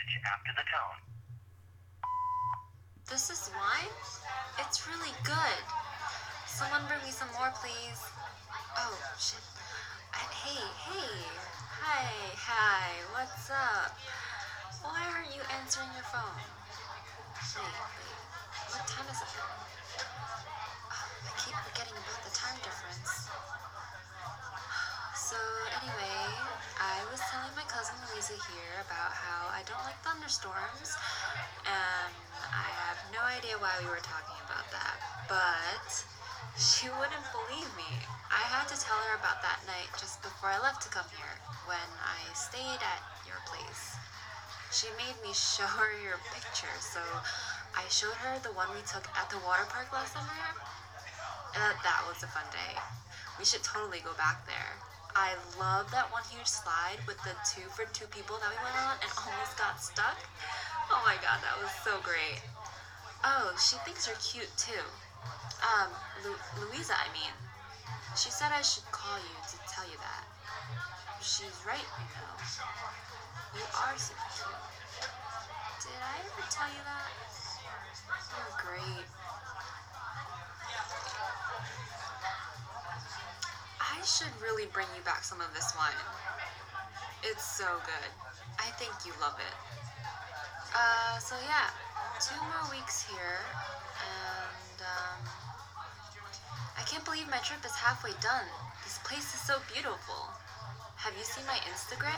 message after the tone. This is wine? It's really good. Someone bring me some more, please. Oh, shit. Hey. Hi, what's up? Why aren't you answering your phone? Wait. What time is it? I keep forgetting about the time difference. So, anyway, I was telling my cousin Louisa here about how I don't like thunderstorms, and I have no idea why we were talking about that, but she wouldn't believe me. I had to tell her about that night just before I left to come here, when I stayed at your place. She made me show her your picture, so I showed her the one we took at the water park last summer, and that was a fun day. We should totally go back there. I love that one huge slide with the 2 for 2 people that we went on and almost got stuck. Oh my god, that was so great. Oh, she thinks you're cute too. Louisa, I mean. She said I should call you to tell you that. She's right, you know. You are super cute. Did I ever tell you that? You're great. I should really bring you back some of this wine. It's so good. I think you love it. So yeah, 2 more weeks here, and I can't believe my trip is halfway done. This place is so beautiful. Have you seen my Instagram?